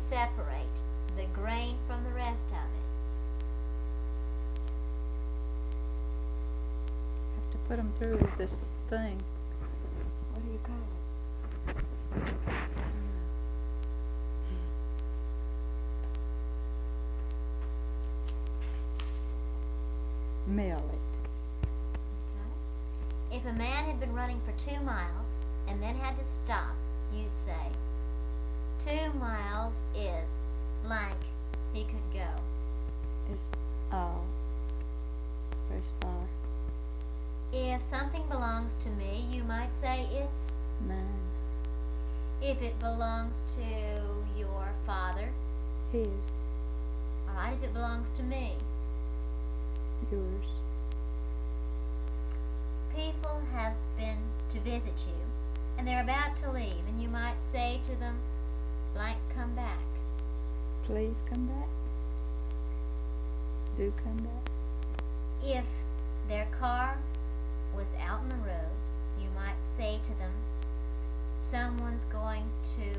separate the grain from the rest of it. Have to put them through this thing. What do you call it? Mill it. Okay. If a man had been running for 2 miles and then had to stop, you'd say, 2 miles is blank he could go. Is all. Where's far? If something belongs to me, you might say it's Mine. if it belongs to your father. His. Alright, if it belongs to me. Yours. People have been to visit you, and they're about to leave, and you might say to them, blank, come back. Please come back. Do come back. If their car was out on the road, you might say to them, someone's going to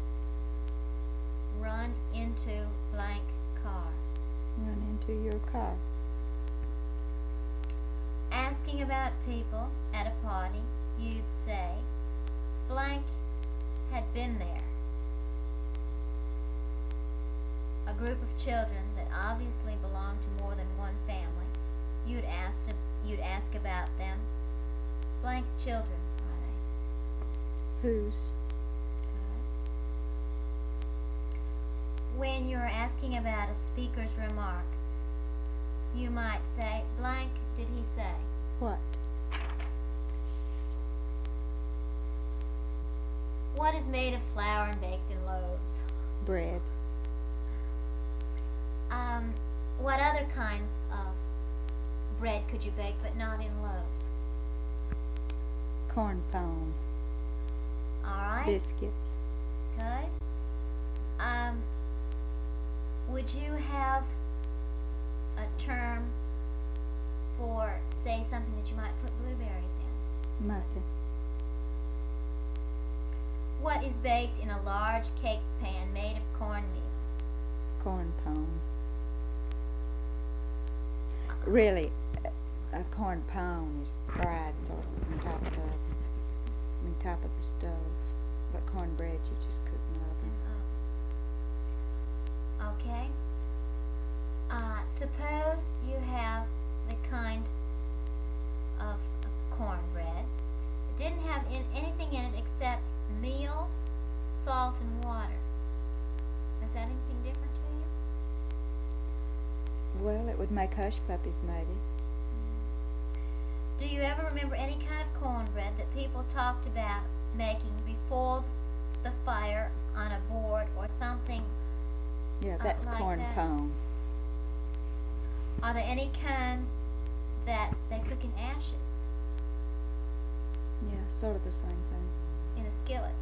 run into blank car. Run into your car. Asking about people at a party, you'd say, blank had been there. A group of children that obviously belonged to more than one family, you'd ask about them. Blank children, are they? Whose? When you're asking about a speaker's remarks, you might say, blank did he say? What? What is made of flour and baked in loaves? Bread. What other kinds of bread could you bake but not in loaves? Corn pone. Alright. Biscuits. Okay. Would you have a term for, say, something that you might put blueberries in? Muffin. What is baked in a large cake pan made of cornmeal? Corn pone. Really, a corn pone is fried sort of on top of the stove. But cornbread you just cook in the oven. Okay. Suppose you have the kind of cornbread that didn't have anything in it except meal, salt, and water. Is that anything different to you? Well, it would make hush puppies maybe. Do you ever remember any kind of cornbread that people talked about making before the fire on a board or something? Yeah, that's like corn that. pone. Are there any kinds that they cook in ashes Yeah, sort of the same thing. in a skillet?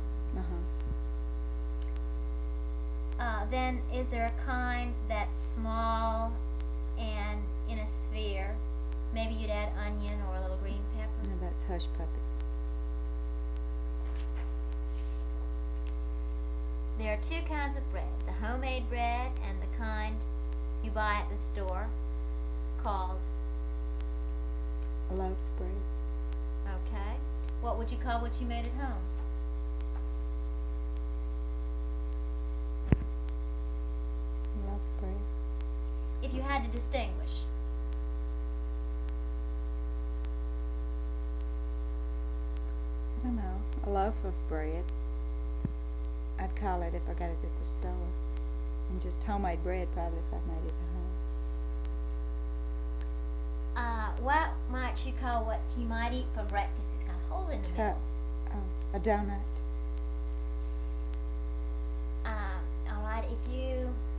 Then is there a kind that's small and in a sphere? Maybe you'd add onion or a little green pepper. No, that's hush puppies. There are 2 kinds of bread, the homemade bread and the kind you buy at the store called, A loaf bread. okay, what would you call what you made at home? Loaf bread. If you had to distinguish. I don't know. A loaf of bread. I'd call it if I got it at the store. And just homemade bread probably if I made it at home. What might you call what you might eat for breakfast? It's got a hole in the middle. A donut. Alright, if you